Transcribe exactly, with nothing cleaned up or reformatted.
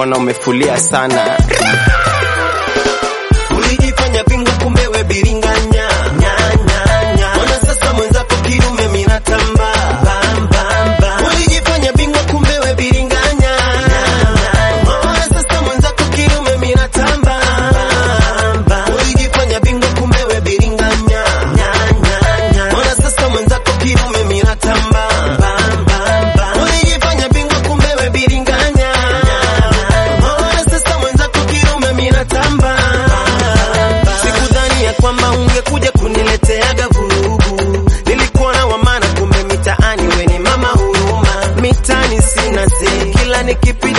mbona umefulia sana? Ulijifanya bingwa kumbe we biringanya. Mbona sasa mwenzako kiume mina tamba. Ulijifanya bingwa kumbe we biringanya. Mbona sasa mwenzako kiume mina tamba. Ulijifanya bingwa kumbe we biringanya. Mbona sasa mwenzako kiume mina tamba. Ulijifanya bingwa kumbe we biringanya. Mbona sasa mwenzako kiume mina tamba. Sikudhani ya kwamba ungekuja kunileteaga vurugu. Nilikuwa na wamana kumbe mitaani we ni mama huruma. Mitani sina se kila nikipi